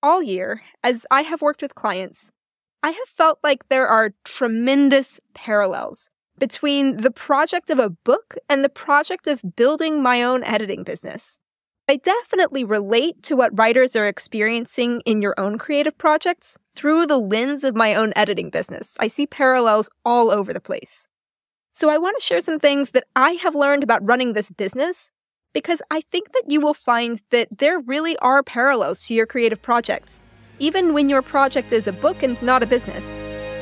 all year, as I have worked with clients, I have felt like there are tremendous parallels between the project of a book and the project of building my own editing business. I definitely relate to what writers are experiencing in your own creative projects through the lens of my own editing business. I see parallels all over the place. So I want to share some things that I have learned about running this business, because I think that you will find that there really are parallels to your creative projects, even when your project is a book and not a business.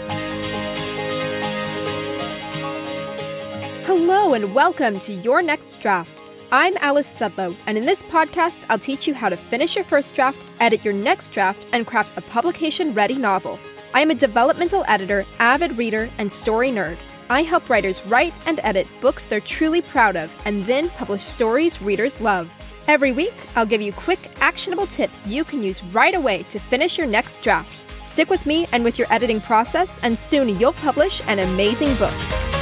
Hello and welcome to Your Next Draft. I'm Alice Sudlow, and in this podcast, I'll teach you how to finish your first draft, edit your next draft, and craft a publication-ready novel. I am a developmental editor, avid reader, and story nerd. I help writers write and edit books they're truly proud of, and then publish stories readers love. Every week, I'll give you quick, actionable tips you can use right away to finish your next draft. Stick with me and with your editing process, and soon you'll publish an amazing book.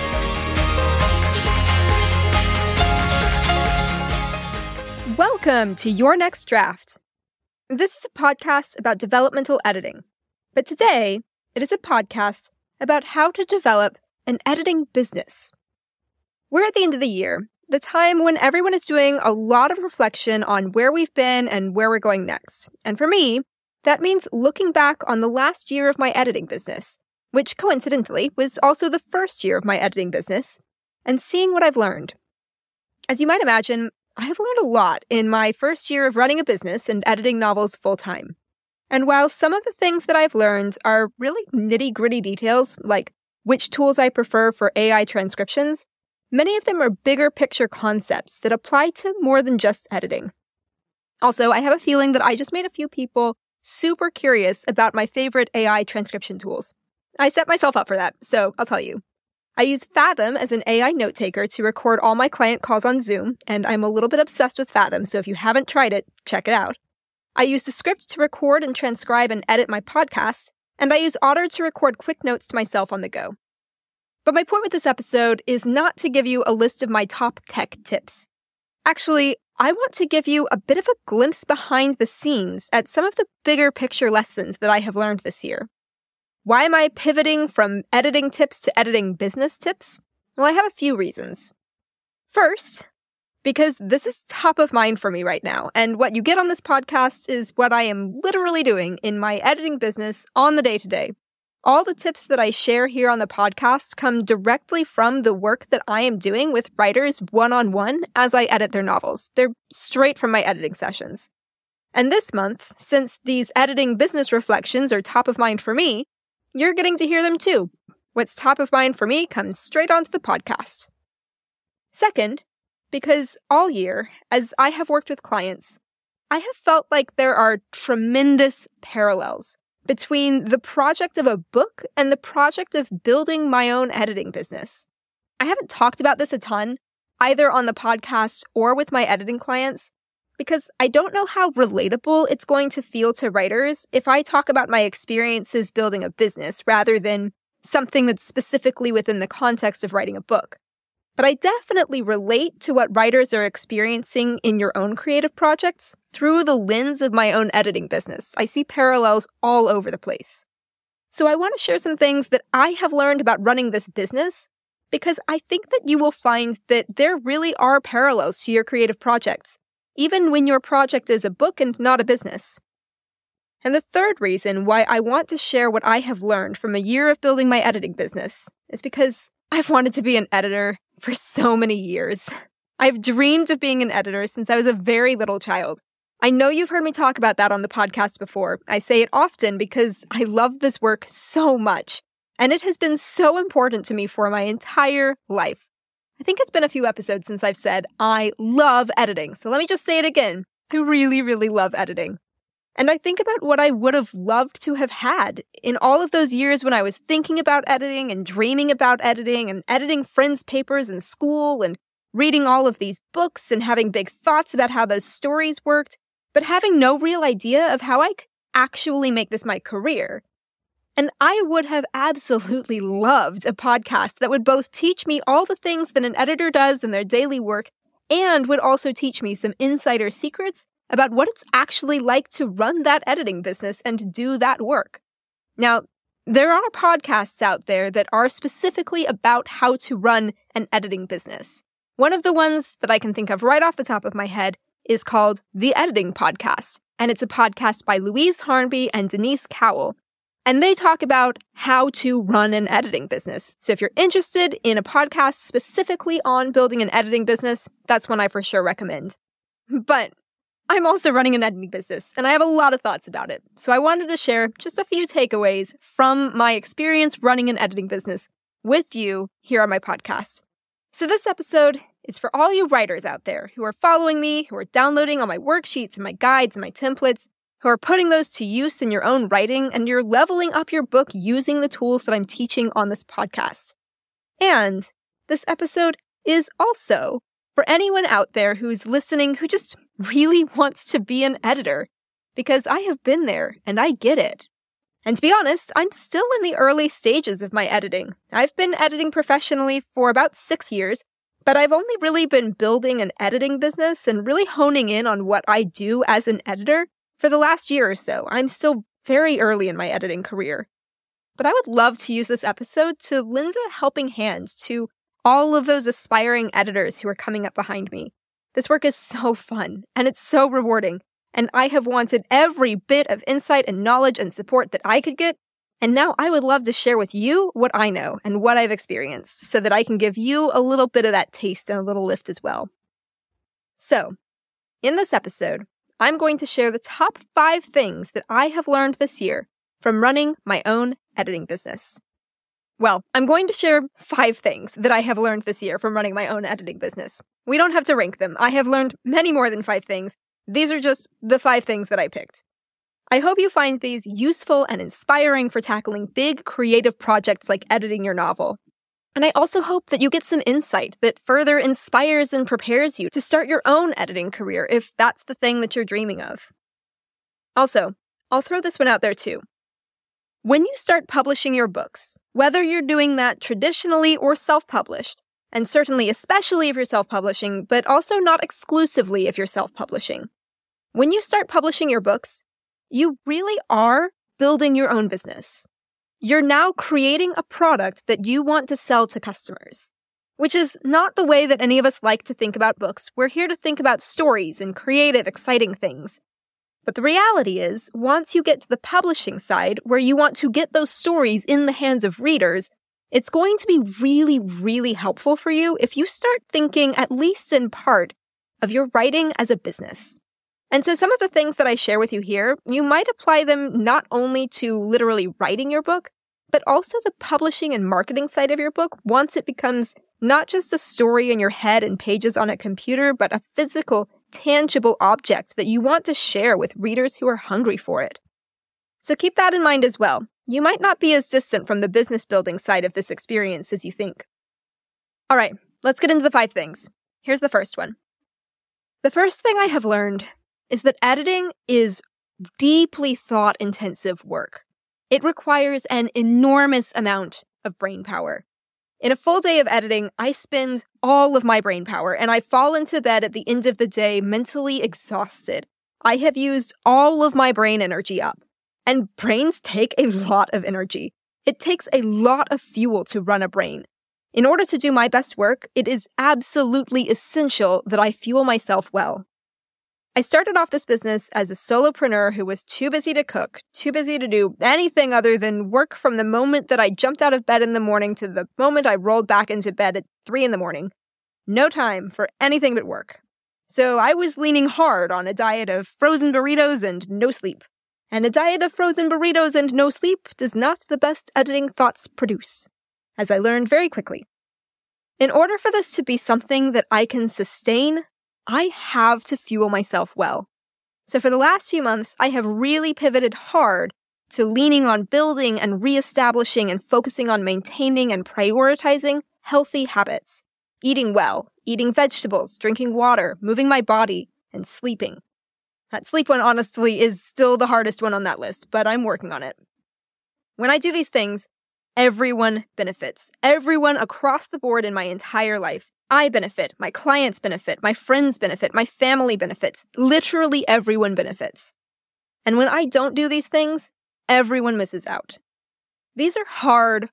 Welcome to Your Next Draft. This is a podcast about developmental editing, but today it is a podcast about how to develop an editing business. We're at the end of the year, the time when everyone is doing a lot of reflection on where we've been and where we're going next. And for me, that means looking back on the last year of my editing business, which coincidentally was also the first year of my editing business, and seeing what I've learned. As you might imagine, I have learned a lot in my first year of running a business and editing novels full-time. And while some of the things that I've learned are really nitty-gritty details, like which tools I prefer for AI transcriptions, many of them are bigger picture concepts that apply to more than just editing. Also, I have a feeling that I just made a few people super curious about my favorite AI transcription tools. I set myself up for that, so I'll tell you. I use Fathom as an AI note taker to record all my client calls on Zoom, and I'm a little bit obsessed with Fathom, so if you haven't tried it, check it out. I use Descript to record and transcribe and edit my podcast, and I use Otter to record quick notes to myself on the go. But my point with this episode is not to give you a list of my top tech tips. Actually, I want to give you a bit of a glimpse behind the scenes at some of the bigger picture lessons that I have learned this year. Why am I pivoting from editing tips to editing business tips? Well, I have a few reasons. First, because this is top of mind for me right now, and what you get on this podcast is what I am literally doing in my editing business on the day-to-day. All the tips that I share here on the podcast come directly from the work that I am doing with writers one-on-one as I edit their novels. They're straight from my editing sessions. And this month, since these editing business reflections are top of mind for me, you're getting to hear them too. What's top of mind for me comes straight onto the podcast. Second, because all year, as I have worked with clients, I have felt like there are tremendous parallels between the project of a book and the project of building my own editing business. I haven't talked about this a ton, either on the podcast or with my editing clients, because I don't know how relatable it's going to feel to writers if I talk about my experiences building a business rather than something that's specifically within the context of writing a book. But I definitely relate to what writers are experiencing in your own creative projects through the lens of my own editing business. I see parallels all over the place. So I want to share some things that I have learned about running this business, because I think that you will find that there really are parallels to your creative projects, even when your project is a book and not a business. And the third reason why I want to share what I have learned from a year of building my editing business is because I've wanted to be an editor for so many years. I've dreamed of being an editor since I was a very little child. I know you've heard me talk about that on the podcast before. I say it often because I love this work so much, and it has been so important to me for my entire life. I think it's been a few episodes since I've said, I love editing. So let me just say it again. I really, really love editing. And I think about what I would have loved to have had in all of those years when I was thinking about editing and dreaming about editing and editing friends' papers in school and reading all of these books and having big thoughts about how those stories worked, but having no real idea of how I could actually make this my career. And I would have absolutely loved a podcast that would both teach me all the things that an editor does in their daily work and would also teach me some insider secrets about what it's actually like to run that editing business and do that work. Now, there are podcasts out there that are specifically about how to run an editing business. One of the ones that I can think of right off the top of my head is called The Editing Podcast, and it's a podcast by Louise Harnby and Denise Cowell. And they talk about how to run an editing business. So if you're interested in a podcast specifically on building an editing business, that's one I for sure recommend. But I'm also running an editing business, and I have a lot of thoughts about it. So I wanted to share just a few takeaways from my experience running an editing business with you here on my podcast. So this episode is for all you writers out there who are following me, who are downloading all my worksheets and my guides and my templates, who are putting those to use in your own writing, and you're leveling up your book using the tools that I'm teaching on this podcast. And this episode is also for anyone out there who's listening who just really wants to be an editor, because I have been there and I get it. And to be honest, I'm still in the early stages of my editing. I've been editing professionally for about 6 years, but I've only really been building an editing business and really honing in on what I do as an editor for the last year or so. I'm still very early in my editing career. But I would love to use this episode to lend a helping hand to all of those aspiring editors who are coming up behind me. This work is so fun, and it's so rewarding, and I have wanted every bit of insight and knowledge and support that I could get, and now I would love to share with you what I know and what I've experienced so that I can give you a little bit of that taste and a little lift as well. So, in this episode, I'm going to share the top 5 things that I have learned this year from running my own editing business. Well, I'm going to share 5 things that I have learned this year from running my own editing business. We don't have to rank them. I have learned many more than 5 things. These are just the 5 things that I picked. I hope you find these useful and inspiring for tackling big creative projects like editing your novel. And I also hope that you get some insight that further inspires and prepares you to start your own editing career if that's the thing that you're dreaming of. Also, I'll throw this one out there too. When you start publishing your books, whether you're doing that traditionally or self-published, and certainly especially if you're self-publishing, but also not exclusively if you're self-publishing, when you start publishing your books, you really are building your own business. You're now creating a product that you want to sell to customers, which is not the way that any of us like to think about books. We're here to think about stories and creative, exciting things. But the reality is, once you get to the publishing side, where you want to get those stories in the hands of readers, it's going to be really, really helpful for you if you start thinking, at least in part, of your writing as a business. And so some of the things that I share with you here, you might apply them not only to literally writing your book, but also the publishing and marketing side of your book once it becomes not just a story in your head and pages on a computer, but a physical, tangible object that you want to share with readers who are hungry for it. So keep that in mind as well. You might not be as distant from the business building side of this experience as you think. All right, let's get into the 5 things. Here's the first one. The first thing I have learned is that editing is deeply thought-intensive work. It requires an enormous amount of brain power. In a full day of editing, I spend all of my brain power, and I fall into bed at the end of the day mentally exhausted. I have used all of my brain energy up. And brains take a lot of energy. It takes a lot of fuel to run a brain. In order to do my best work, it is absolutely essential that I fuel myself well. I started off this business as a solopreneur who was too busy to cook, too busy to do anything other than work from the moment that I jumped out of bed in the morning to the moment I rolled back into bed at 3 a.m. No time for anything but work. So I was leaning hard on a diet of frozen burritos and no sleep. And a diet of frozen burritos and no sleep does not the best editing thoughts produce, as I learned very quickly. In order for this to be something that I can sustain, I have to fuel myself well. So for the last few months, I have really pivoted hard to leaning on building and reestablishing and focusing on maintaining and prioritizing healthy habits. Eating well, eating vegetables, drinking water, moving my body, and sleeping. That sleep one, honestly, is still the hardest one on that list, but I'm working on it. When I do these things, everyone benefits. Everyone across the board in my entire life. I benefit, my clients benefit, my friends benefit, my family benefits. Literally everyone benefits. And when I don't do these things, everyone misses out. These are hard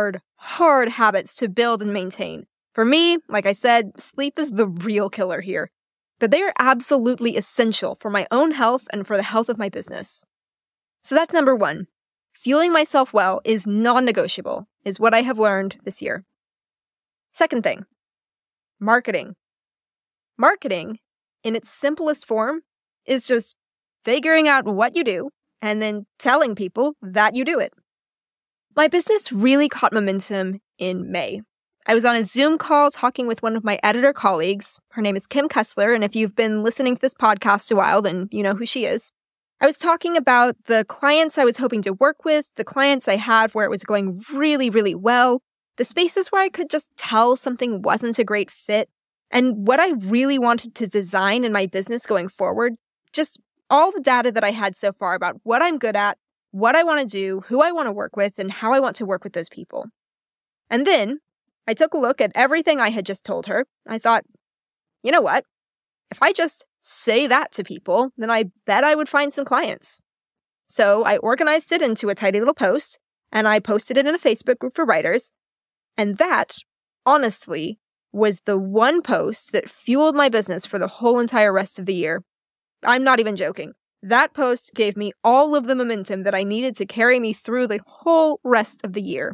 habits to build and maintain. For me, like I said, sleep is the real killer here. But they are absolutely essential for my own health and for the health of my business. So that's number 1. Fueling myself well is non-negotiable, is what I have learned this year. Second thing, marketing. Marketing, in its simplest form, is just figuring out what you do and then telling people that you do it. My business really caught momentum in May. I was on a Zoom call talking with one of my editor colleagues. Her name is Kim Kessler, and if you've been listening to this podcast a while, then you know who she is. I was talking about the clients I was hoping to work with, the clients I had where it was going really, really well, the spaces where I could just tell something wasn't a great fit, and what I really wanted to design in my business going forward. Just all the data that I had so far about what I'm good at, what I want to do, who I want to work with, and how I want to work with those people. And then I took a look at everything I had just told her. I thought, you know what? If I just say that to people, then I bet I would find some clients. So I organized it into a tidy little post, and I posted it in a Facebook group for writers. And that, honestly, was the one post that fueled my business for the whole entire rest of the year. I'm not even joking. That post gave me all of the momentum that I needed to carry me through the whole rest of the year.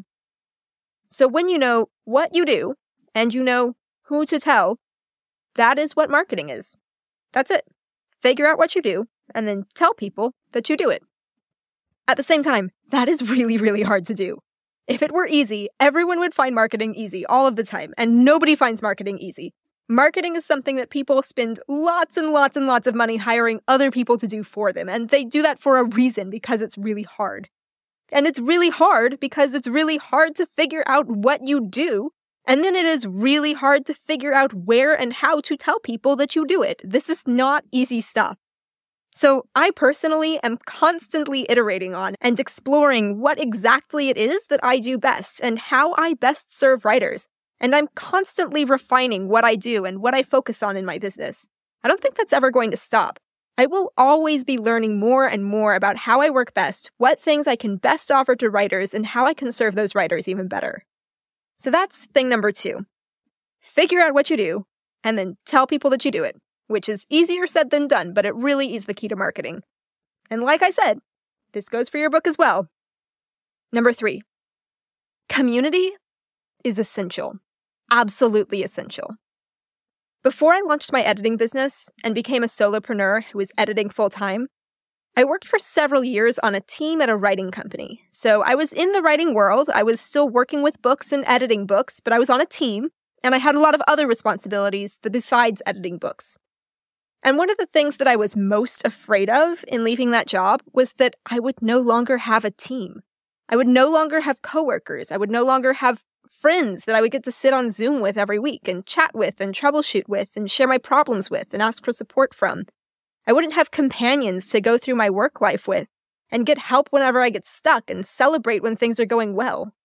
So when you know what you do, and you know who to tell, that is what marketing is. That's it. Figure out what you do, and then tell people that you do it. At the same time, that is really, really hard to do. If it were easy, everyone would find marketing easy all of the time, and nobody finds marketing easy. Marketing is something that people spend lots and lots and lots of money hiring other people to do for them, and they do that for a reason, because it's really hard. And it's really hard because it's really hard to figure out what you do, and then it is really hard to figure out where and how to tell people that you do it. This is not easy stuff. So I personally am constantly iterating on and exploring what exactly it is that I do best and how I best serve writers. And I'm constantly refining what I do and what I focus on in my business. I don't think that's ever going to stop. I will always be learning more and more about how I work best, what things I can best offer to writers, and how I can serve those writers even better. So that's thing number 2. Figure out what you do, and then tell people that you do it, which is easier said than done, but it really is the key to marketing. And like I said, this goes for your book as well. Number 3, community is essential. Absolutely essential. Before I launched my editing business and became a solopreneur who was editing full-time, I worked for several years on a team at a writing company. So I was in the writing world. I was still working with books and editing books, but I was on a team, and I had a lot of other responsibilities besides editing books. And one of the things that I was most afraid of in leaving that job was that I would no longer have a team. I would no longer have coworkers. I would no longer have friends that I would get to sit on Zoom with every week and chat with and troubleshoot with and share my problems with and ask for support from. I wouldn't have companions to go through my work life with and get help whenever I get stuck and celebrate when things are going well.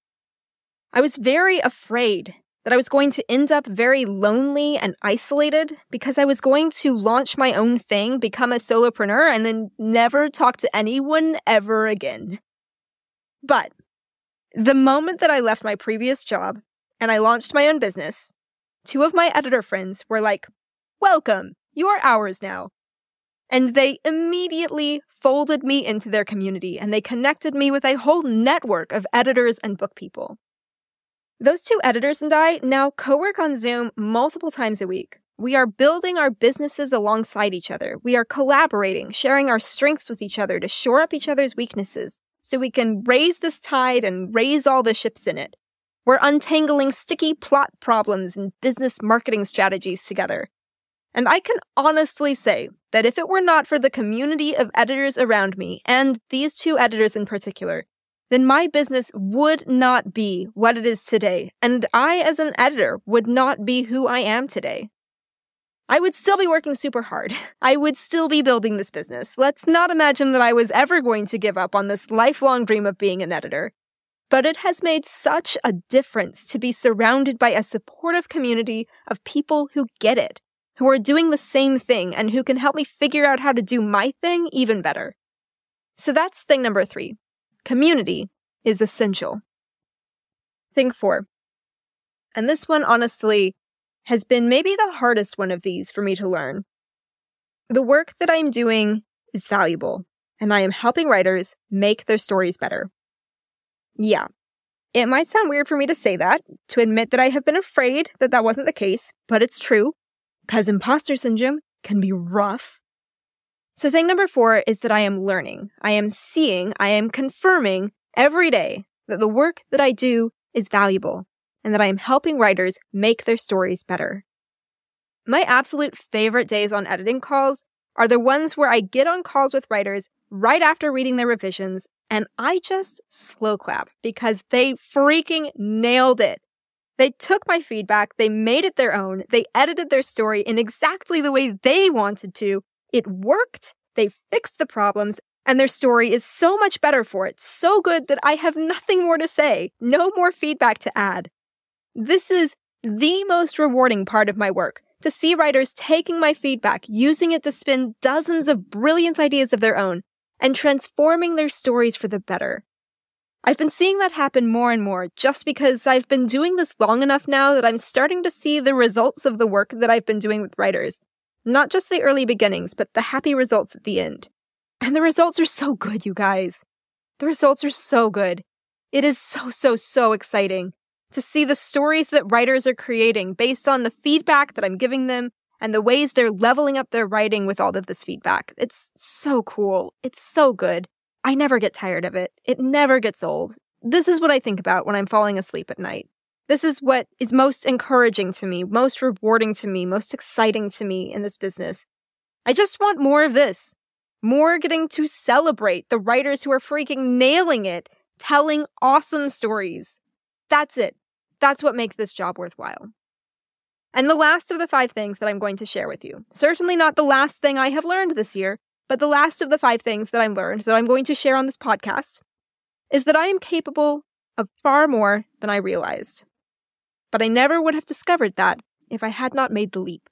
I was very afraid that I was going to end up very lonely and isolated because I was going to launch my own thing, become a solopreneur, and then never talk to anyone ever again. But the moment that I left my previous job and I launched my own business, 2 of my editor friends were like, "Welcome, you are ours now." And they immediately folded me into their community, and they connected me with a whole network of editors and book people. Those 2 editors and I now co-work on Zoom multiple times a week. We are building our businesses alongside each other. We are collaborating, sharing our strengths with each other to shore up each other's weaknesses, so we can raise this tide and raise all the ships in it. We're untangling sticky plot problems and business marketing strategies together. And I can honestly say that if it were not for the community of editors around me, and these 2 editors in particular, then my business would not be what it is today, and I as an editor would not be who I am today. I would still be working super hard. I would still be building this business. Let's not imagine that I was ever going to give up on this lifelong dream of being an editor. But it has made such a difference to be surrounded by a supportive community of people who get it, who are doing the same thing, and who can help me figure out how to do my thing even better. So that's thing number 3. Community is essential. Thing 4. And this one, honestly, has been maybe the hardest one of these for me to learn. The work that I'm doing is valuable, and I am helping writers make their stories better. Yeah, it might sound weird for me to say that, to admit that I have been afraid that that wasn't the case, but it's true, because imposter syndrome can be rough. So thing number 4 is that I am learning, I am seeing, I am confirming every day that the work that I do is valuable, and that I am helping writers make their stories better. My absolute favorite days on editing calls are the ones where I get on calls with writers right after reading their revisions, and I just slow clap because they freaking nailed it. They took my feedback, they made it their own, they edited their story in exactly the way they wanted to. It worked, they fixed the problems, and their story is so much better for it, so good that I have nothing more to say, no more feedback to add. This is the most rewarding part of my work, to see writers taking my feedback, using it to spin dozens of brilliant ideas of their own, and transforming their stories for the better. I've been seeing that happen more and more just because I've been doing this long enough now that I'm starting to see the results of the work that I've been doing with writers. Not just the early beginnings, but the happy results at the end. And the results are so good, you guys. The results are so good. It is so exciting to see the stories that writers are creating based on the feedback that I'm giving them and the ways they're leveling up their writing with all of this feedback. It's so cool. It's so good. I never get tired of it. It never gets old. This is what I think about when I'm falling asleep at night. This is what is most encouraging to me, most rewarding to me, most exciting to me in this business. I just want more of this. More getting to celebrate the writers who are freaking nailing it, telling awesome stories. That's it. That's what makes this job worthwhile. And the last of the 5 things that I'm going to share with you, certainly not the last thing I have learned this year, but the last of the 5 things that I've learned that I'm going to share on this podcast, is that I am capable of far more than I realized. But I never would have discovered that if I had not made the leap.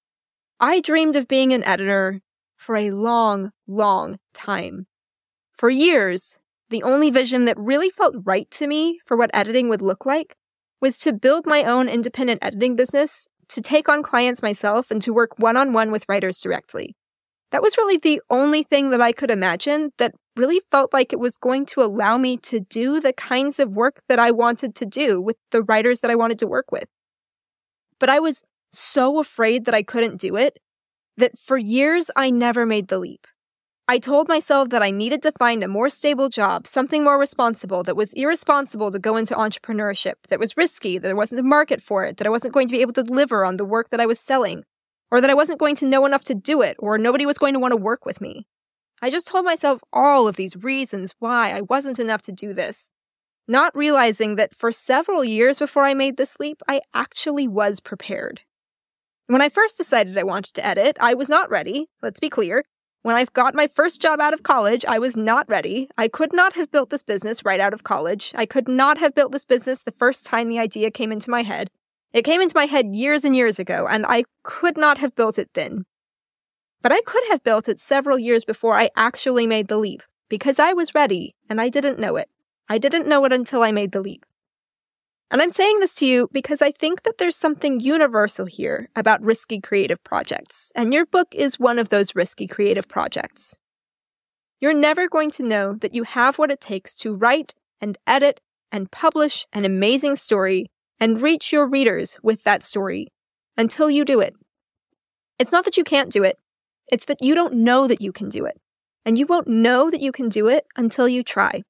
I dreamed of being an editor for a long time. For years, the only vision that really felt right to me for what editing would look like was to build my own independent editing business, to take on clients myself, and to work one-on-one with writers directly. That was really the only thing that I could imagine that really felt like it was going to allow me to do the kinds of work that I wanted to do with the writers that I wanted to work with. But I was so afraid that I couldn't do it that for years I never made the leap. I told myself that I needed to find a more stable job, something more responsible, that was irresponsible to go into entrepreneurship, that was risky, that there wasn't a market for it, that I wasn't going to be able to deliver on the work that I was selling, or that I wasn't going to know enough to do it, or nobody was going to want to work with me. I just told myself all of these reasons why I wasn't enough to do this, not realizing that for several years before I made this leap, I actually was prepared. When I first decided I wanted to edit, I was not ready, let's be clear. When I got my first job out of college, I was not ready. I could not have built this business right out of college. I could not have built this business the first time the idea came into my head. It came into my head years and years ago, and I could not have built it then. But I could have built it several years before I actually made the leap, because I was ready, and I didn't know it. I didn't know it until I made the leap. And I'm saying this to you because I think that there's something universal here about risky creative projects, and your book is one of those risky creative projects. You're never going to know that you have what it takes to write and edit and publish an amazing story and reach your readers with that story until you do it. It's not that you can't do it, it's that you don't know that you can do it, and you won't know that you can do it until you try.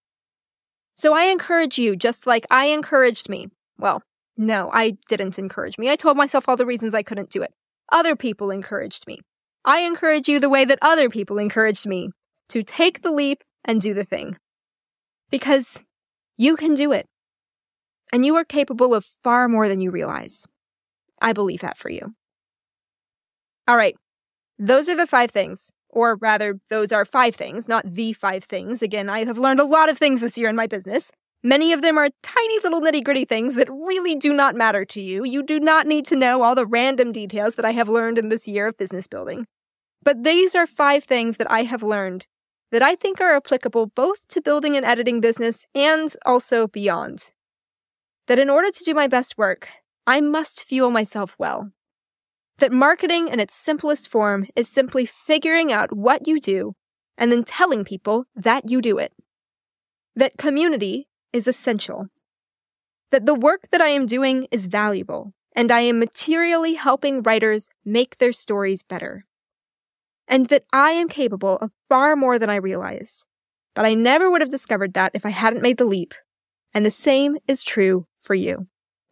So I encourage you, just like I encouraged me. Well, no, I didn't encourage me. I told myself all the reasons I couldn't do it. Other people encouraged me. I encourage you the way that other people encouraged me, to take the leap and do the thing. Because you can do it. And you are capable of far more than you realize. I believe that for you. All right, those are the 5 things. Or rather, those are 5 things, not the 5 things. Again, I have learned a lot of things this year in my business. Many of them are tiny little nitty-gritty things that really do not matter to you. You do not need to know all the random details that I have learned in this year of business building. But these are 5 things that I have learned that I think are applicable both to building an editing business and also beyond. That in order to do my best work, I must fuel myself well. That marketing in its simplest form is simply figuring out what you do and then telling people that you do it. That community is essential. That the work that I am doing is valuable, and I am materially helping writers make their stories better. And that I am capable of far more than I realized. But I never would have discovered that if I hadn't made the leap. And the same is true for you.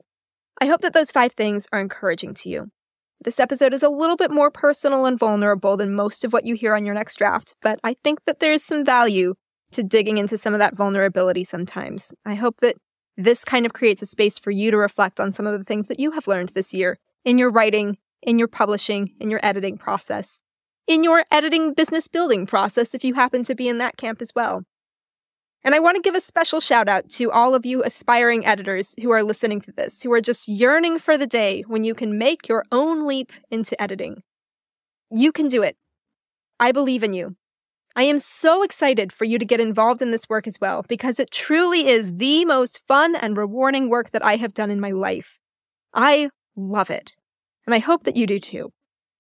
I hope that those 5 things are encouraging to you. This episode is a little bit more personal and vulnerable than most of what you hear on Your Next Draft, but I think that there's some value to digging into some of that vulnerability sometimes. I hope that this kind of creates a space for you to reflect on some of the things that you have learned this year in your writing, in your publishing, in your editing process, in your editing business building process if you happen to be in that camp as well. And I want to give a special shout out to all of you aspiring editors who are listening to this, who are just yearning for the day when you can make your own leap into editing. You can do it. I believe in you. I am so excited for you to get involved in this work as well, because it truly is the most fun and rewarding work that I have done in my life. I love it, and I hope that you do too.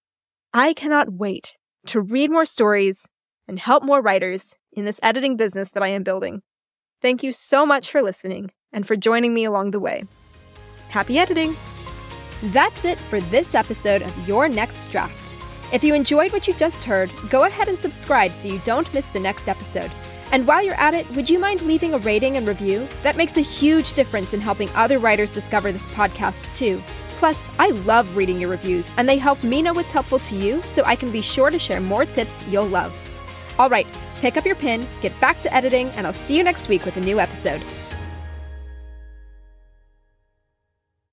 I cannot wait to read more stories and help more writers in this editing business that I am building. Thank you so much for listening and for joining me along the way. Happy editing! That's it for this episode of Your Next Draft. If you enjoyed what you just heard, go ahead and subscribe so you don't miss the next episode. And while you're at it, would you mind leaving a rating and review? That makes a huge difference in helping other writers discover this podcast too. Plus, I love reading your reviews, and they help me know what's helpful to you so I can be sure to share more tips you'll love. All right, pick up your pen, get back to editing, and I'll see you next week with a new episode.